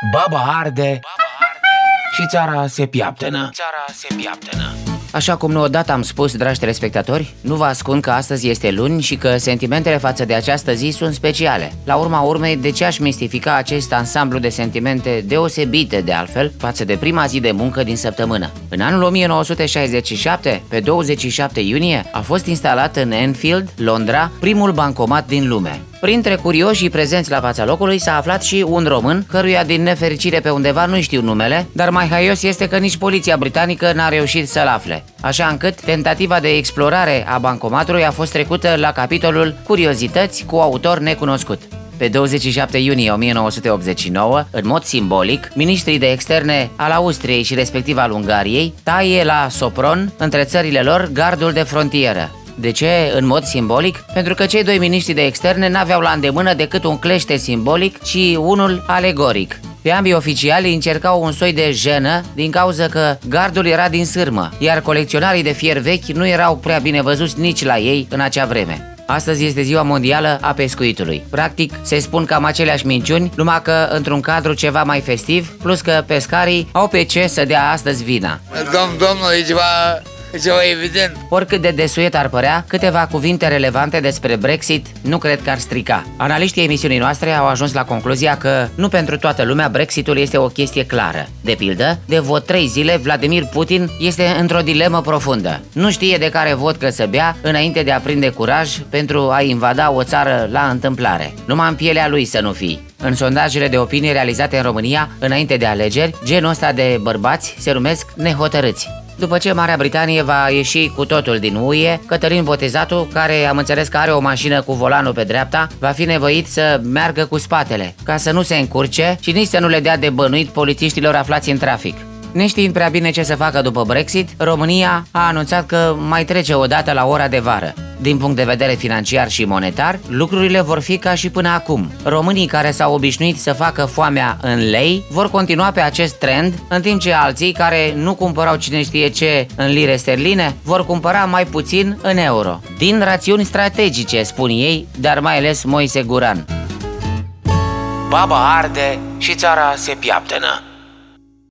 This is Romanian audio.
Baba arde și țara se piaptănă. Așa cum nu odată am spus, dragi telespectatori, nu vă ascund că astăzi este luni și că sentimentele față de această zi sunt speciale. La urma urmei, de ce aș mistifica acest ansamblu de sentimente deosebite de altfel față de prima zi de muncă din săptămână? În anul 1967, pe 27 iunie, a fost instalat în Enfield, Londra, primul bancomat din lume. Printre curioșii prezenți la fața locului s-a aflat și un român, căruia din nefericire pe undeva nu știu numele, dar mai haios este că nici poliția britanică n-a reușit să-l afle. Așa încât tentativa de explorare a bancomatului a fost trecută la capitolul Curiozități cu autor necunoscut. Pe 27 iunie 1989, în mod simbolic, miniștrii de externe al Austriei și respectiv al Ungariei taie la Sopron, între țările lor, gardul de frontieră. De ce în mod simbolic? Pentru că cei doi miniștri de externe n-aveau la îndemână decât un clește simbolic și unul alegoric. Pe ambii oficiali încercau un soi de jenă din cauza că gardul era din sârmă, iar colecționarii de fier vechi nu erau prea bine văzuți nici la ei în acea vreme. Astăzi este ziua mondială a pescuitului. Practic, se spun cam aceleași minciuni, numai că într-un cadru ceva mai festiv, plus că pescarii au pe ce să dea astăzi vina. Domnul, e ceva evident. Oricât de desuet ar părea, câteva cuvinte relevante despre Brexit nu cred că ar strica. Analiștii emisiunii noastre au ajuns la concluzia că nu pentru toată lumea Brexitul este o chestie clară. De pildă, de vreo 3 zile, Vladimir Putin este într-o dilemă profundă. Nu știe de care vodcă să bea înainte de a prinde curaj pentru a invada o țară la întâmplare. Numai în pielea lui să nu fii. În sondajele de opinie realizate în România înainte de alegeri, genul ăsta de bărbați se numesc nehotărâți. După ce Marea Britanie va ieși cu totul din UE, Cătălin Botezatu, care am înțeles că are o mașină cu volanul pe dreapta, va fi nevoit să meargă cu spatele, ca să nu se încurce și nici să nu le dea de bănuit polițiștilor aflați în trafic. Neștiind prea bine ce să facă după Brexit, România a anunțat că mai trece o dată la ora de vară. Din punct de vedere financiar și monetar, lucrurile vor fi ca și până acum. Românii care s-au obișnuit să facă foamea în lei vor continua pe acest trend, în timp ce alții care nu cumpărau cine știe ce în lire sterline vor cumpăra mai puțin în euro. Din rațiuni strategice, spun ei, dar mai ales Moise Guran. Baba arde și țara se piaptănă.